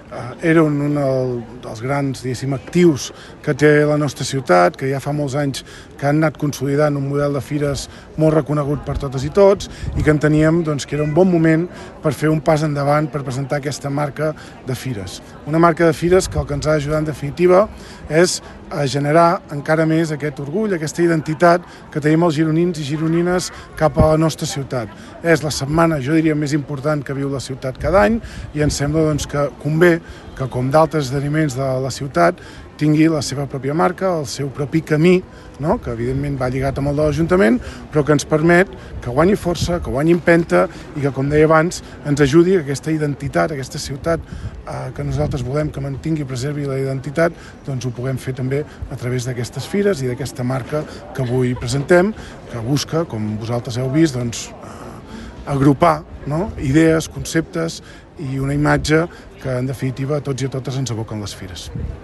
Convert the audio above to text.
era un dels grans, diguéssim, actius que té la nostra ciutat, que ja fa molts anys que han anat consolidant un model de fires molt reconegut per totes i tots i que enteníem que era un bon moment per fer un pas endavant per presentar aquesta marca de fires. Una marca de fires que el que ens ha d'ajudar en definitiva és a generar encara més aquest orgull, aquesta identitat que tenim els gironins i gironines cap a la nostra ciutat. És la setmana, jo diria, més important que viu la ciutat cada any i ens sembla que convé que, com d'altres esdeveniments de la ciutat, tingui la seva pròpia marca, el seu propi camí, no? Que evidentment va lligat amb el de l'Ajuntament, però que ens permet que guanyi força, que guanyi empenta i que, com deia abans, ens ajudi a aquesta identitat, aquesta ciutat que nosaltres volem que mantingui i preservi la identitat, ho puguem fer també a través d'aquestes fires i d'aquesta marca que avui presentem, que busca, com vosaltres heu vist, agrupar idees, conceptes i una imatge que, en definitiva, a tots i a totes ens aboquen les fires.